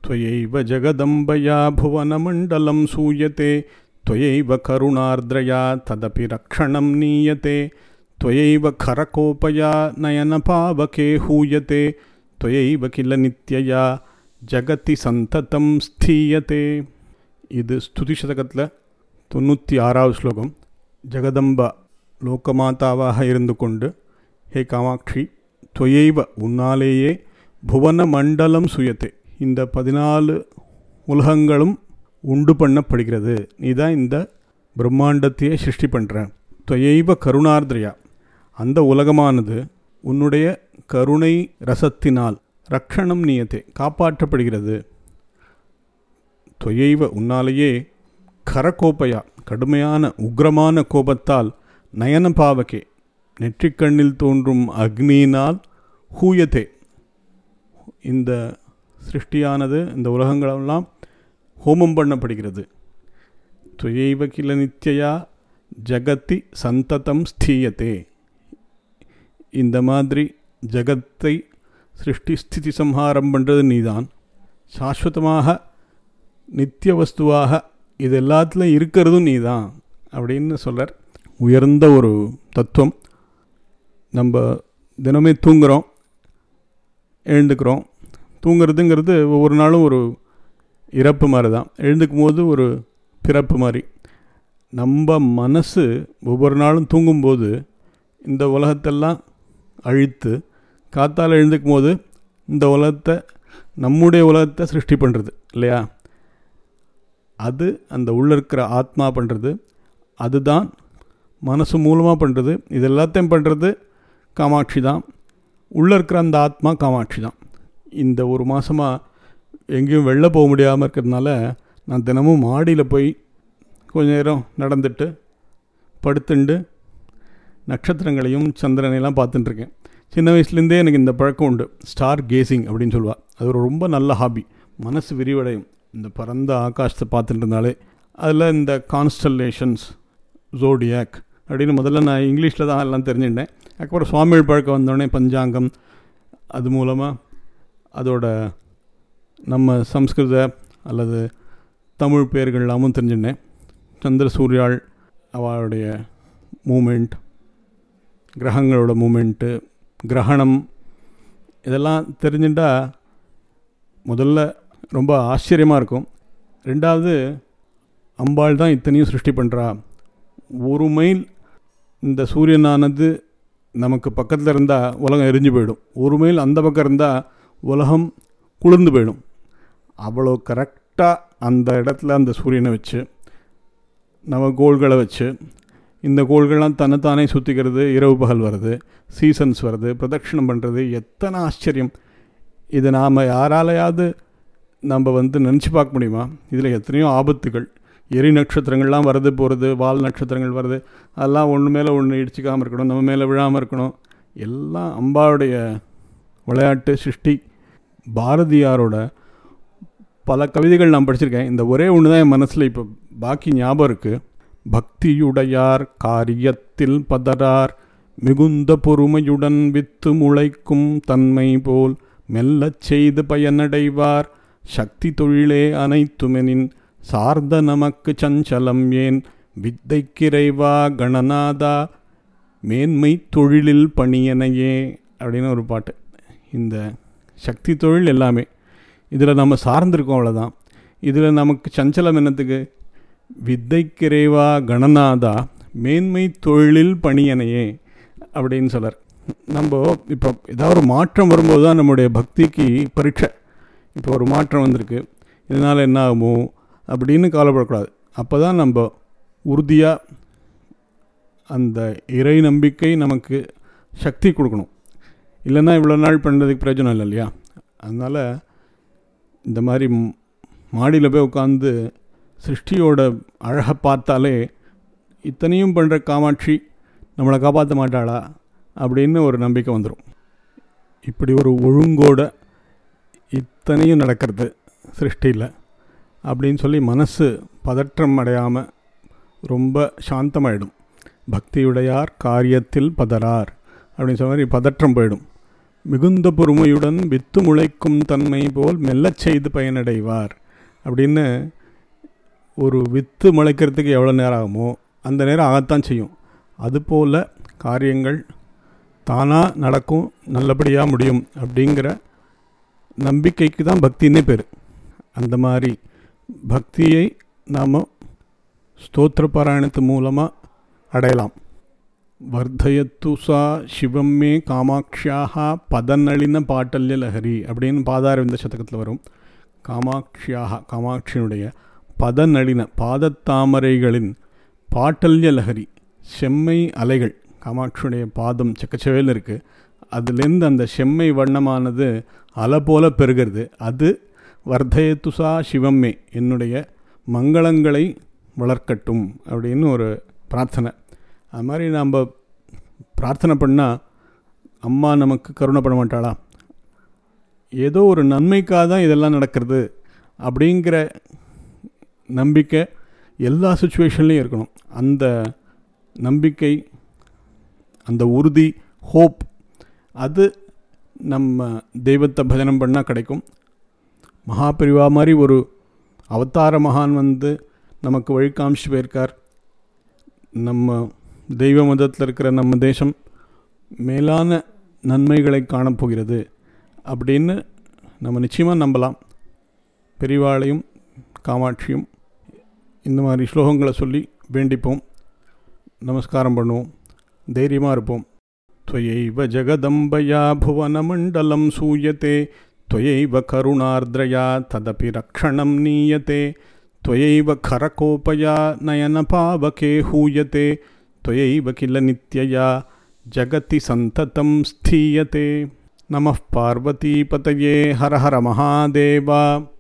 त्वयैव जगदम्बया भुवनमण्डलं सूयते त्वयैव करुणार्द्रया तदपि रक्षणं नीयते त्वयैव खरकोपया नयनपावके हूयते त्वयैव किल नित्यया ஜகதி சந்ததம் ஸ்தீயதே. இது ஸ்துதி சதகத்தில் 96வது ஸ்லோகம். ஜெகதம்பா லோகமாதாவாக இருந்து கொண்டு, ஹே காமாட்சி, துவையைவ உன்னாலேயே, புவன மண்டலம் சுயத்தே, இந்த 14 உலகங்களும் உண்டு பண்ணப்படுகிறது. நீ தான் இந்த பிரம்மாண்டத்தையே சிருஷ்டி பண்ணுற. துவையைவ கருணார்திரையா, அந்த உலகமானது உன்னுடைய கருணை ரசத்தினால் ரக்ஷணம் நீயத்தே, காப்பாற்றப்படுகிறது. துவையைவ உன்னாலேயே, கரகோப்பையா, கடுமையான உக்ரமான கோபத்தால், நயன பாவகே, நெற்றிக்கண்ணில் தோன்றும் அக்னியினால், ஹூயத்தே, இந்த சிருஷ்டியானது, இந்த உலகங்களெல்லாம் ஹோமம் பண்ணப்படுகிறது. துவையைவ கில நித்யயா ஜகதி சந்ததம் ஸ்தீயத்தே, இந்த மாதிரி ஜகத்தை சிருஷ்டி ஸ்திதி சம்ஹாரம் பண்ணுறது நீதான். சாஸ்வதமாக நித்திய வஸ்துவாக இது எல்லாத்துலையும் இருக்கிறதும் நீதான் அப்படின்னு சொல்கிறார். உயர்ந்த ஒரு தத்துவம். நம்ம தினமே தூங்குகிறோம், எழுந்துக்கிறோம். தூங்குறதுங்கிறது ஒவ்வொரு நாளும் ஒரு இறப்பு மாதிரி தான். எழுந்துக்கும் போது ஒரு பிறப்பு மாதிரி. நம்ம மனசு ஒவ்வொரு நாளும் தூங்கும்போது இந்த உலகத்தெல்லாம் அழித்து, காத்தால் எழுந்துக்கும் போது இந்த உலகத்தை, நம்முடைய உலகத்தை சிருஷ்டி பண்ணுறது இல்லையா? அது அந்த உள்ளே இருக்கிற ஆத்மா பண்ணுறது. அதுதான் மனசு மூலமாக பண்ணுறது. இது எல்லாத்தையும் பண்ணுறது காமாட்சி தான். உள்ளே இருக்கிற அந்த ஆத்மா காமாட்சி தான். இந்த ஒரு மாதமாக எங்கேயும் வெளில போக முடியாமல் இருக்கிறதுனால நான் தினமும் மாடியில் போய் கொஞ்ச நேரம் நடந்துட்டு படுத்துண்டு நட்சத்திரங்களையும் சந்திரனையெல்லாம் பார்த்துட்டுருக்கேன். சின்ன வயசுலேருந்தே எனக்கு இந்த பழக்கம் உண்டு. ஸ்டார் கேசிங் அப்படின்னு சொல்லுவாள். அது ஒரு ரொம்ப நல்ல ஹாபி. மனசு விரிவடையும் இந்த பரந்த ஆகாசத்தை பார்த்துட்டு இருந்தாலே. அதில் இந்த கான்ஸ்டல்லேஷன்ஸ், ஜோடியாக் அப்படின்னு முதல்ல நான் இங்கிலீஷில் தான் எல்லாம் தெரிஞ்சுட்டேன். அதுக்கப்புறம் சுவாமிகள் பழக்கம் வந்தோடனே பஞ்சாங்கம், அது மூலமாக அதோட நம்ம சம்ஸ்கிருத அல்லது தமிழ் பேர்கள் எல்லாமும் தெரிஞ்சுட்டேன். சந்திர சூர்யாள் அவளுடைய மூமெண்ட், கிரகங்களோட மூமெண்ட்டு, கிரகணம், இதெல்லாம் தெரிஞ்சுட்டா முதல்ல ரொம்ப ஆச்சரியமாக இருக்கும். ரெண்டாவது, அம்பாள் தான் இத்தனையும் சிருஷ்டி பண்ணுறா. ஒரு மைல் இந்த சூரியனானது நமக்கு பக்கத்தில் இருந்தால் உலகம் எரிஞ்சு போயிடும். ஒரு மைல் அந்த பக்கம் இருந்தால் உலகம் குளிர்ந்து போயிடும். அவ்வளோ கரெக்டாக அந்த இடத்துல அந்த சூரியனை வச்சு, நம்ம கோள்களை வச்சு, இந்த கோள்கள்லாம் தன்னைத்தானே சுற்றிக்கிறது, இரவு பகல் வருது, சீசன்ஸ் வருது, பிரதட்சிணம் பண்ணுறது, எத்தனை ஆச்சரியம்! இதை நாம் யாராலையாவது நம்ம நினச்சி பார்க்க முடியுமா? இதில் எத்தனையோ ஆபத்துகள், எரி நட்சத்திரங்கள்லாம் வருது போகிறது, வால் நட்சத்திரங்கள் வருது, அதெல்லாம் ஒன்று மேலே ஒன்று இடிச்சிக்காமல் இருக்கணும், நம்ம மேலே விழாமல் இருக்கணும். எல்லாம் அம்பாவுடைய விளையாட்டு, சிருஷ்டி. பாரதியாரோட பல கவிதைகள் நான் படிச்சிருக்கேன். இந்த ஒரே ஒன்று தான் என் மனசில் இப்போ பாக்கி ஞாபகம் இருக்குது. பக்தியுடையார் காரியத்தில் பதரார், மிகுந்த பொறுமையுடன் வித்து முளைக்கும் தன்மை போல் மெல்லச் செய்து பயனடைவார், சக்தி தொழிலே அனைத்துமெனின் சார்ந்த நமக்கு சஞ்சலம் ஏன், வித்தைக்கிறைவா கணநாதா மேன்மை தொழிலில் பணியனையே அப்படின்னு ஒரு பாட்டு. இந்த சக்தி தொழில் எல்லாமே இதில் நம்ம சார்ந்திருக்கோம், அவ்வளோதான். இதில் நமக்கு சஞ்சலம் என்னத்துக்கு? வித்தைக்கிறைவா கணநாதா மேன்மை தொழிலில் பணியனையே அப்படின்னு சொல்கிறார். நம்ம இப்போ ஏதாவது ஒரு மாற்றம் வரும்போது தான் நம்முடைய பக்திக்கு பரீட்சை. இப்போ ஒரு மாற்றம் வந்திருக்கு, இதனால் என்ன ஆகுமோ அப்படின்னு கவலைப்படக்கூடாது. அப்போ தான் நம்ம உறுதியாக அந்த இறை நம்பிக்கை நமக்கு சக்தி கொடுக்கணும். இல்லைன்னா இவ்வளோ நாள் பண்ணுறதுக்கு பிரயோஜனம் இல்லை இல்லையா? அதனால் இந்த மாதிரி மாடியில் போய் உட்காந்து சிருஷ்டியோட அழகை பார்த்தாலே இத்தனையும் பண்ணுற காமாட்சி நம்மளை காப்பாற்ற மாட்டாளா அப்படின்னு ஒரு நம்பிக்கை வந்துடும். இப்படி ஒரு ஒழுங்கோட இத்தனையும் நடக்கிறது சிருஷ்டியில் அப்படின்னு சொல்லி மனசு பதற்றம் அடையாமல் ரொம்ப சாந்தமாயிடும். பக்தியுடையார் காரியத்தில் பதறார் அப்படின்னு சொன்ன மாதிரி பதற்றம் போயிடும். மிகுந்த பொறுமையுடன் வித்து முளைக்கும் தன்மை போல் மெல்லச் செய்து பயனடைவார் அப்படின்னு. ஒரு வித்து முளைக்கிறதுக்கு எவ்வளோ நேரம் ஆகுமோ அந்த நேரம் ஆகத்தான் செய்யும். அதுபோல் காரியங்கள் தானாக நடக்கும், நல்லபடியாக முடியும் அப்படிங்கிற நம்பிக்கைக்கு தான் பக்தின்னே பேர். அந்த மாதிரி பக்தியை நாம் ஸ்தோத்திர பாராயணத்து மூலமாக அடையலாம். வர்தயத்து சா சிவம் மே காமாட்சியாக பதநளின பாட்டல்ய லஹரி அப்படின்னு பாதாரவிந்த சதகத்தில் வரும். காமாட்சியாக, காமாட்சியினுடைய பதநளின பாதத்தாமரைகளின் பாட்டல்ய லஹரி செம்மை அலைகள். காமாட்சியுடைய பாதம் செக்கச்சவேல் இருக்குது, அதுலேருந்து அந்த செம்மை வண்ணமானது அலை போல பெருகிறது. அது வர்தயத்துசா சிவம்மே, என்னுடைய மங்களங்களை வளர்க்கட்டும் அப்படின்னு ஒரு பிரார்த்தனை. அது மாதிரி நாம் பிரார்த்தனை பண்ணால் அம்மா நமக்கு கருணை பண்ண மாட்டாளா? ஏதோ ஒரு நன்மைக்காக தான் இதெல்லாம் நடக்கிறது அப்படிங்கிற நம்பிக்கை எல்லா சுச்சுவேஷன்லேயும் இருக்கணும். அந்த நம்பிக்கை, அந்த உறுதி, ஹோப், அது நம்ம தெய்வத்தை பஜனம் பண்ணால் கிடைக்கும். மகாபிரிவா மாதிரி ஒரு அவதார மகான் வந்து நமக்கு வழி காமிச்சு போயிருக்கார். நம்ம தெய்வ மதத்தில் இருக்கிற நம்ம தேசம் மேலான நன்மைகளை காணப்போகிறது அப்படின்னு நம்ம நிச்சயமாக நம்பலாம். பெரிவாளையும் காமாட்சியும் இந்த மாதிரி ஸ்லோகங்களை சொல்லி வேண்டிப்போம், நமஸ்காரம் பண்ணுவோம், தைரியமாக இருப்போம். त्वयैव जगदम्बया भुवनमण्डलं सूयते, त्वयैव करुणार्द्रया तदपि रक्षणं नीयते, त्वयैव खरकोपया नयनपावके हूयते, त्वयैव किल नित्यया जगति सन्ततं स्थीयते. नमः पार्वतीपतये हर हर महादेव.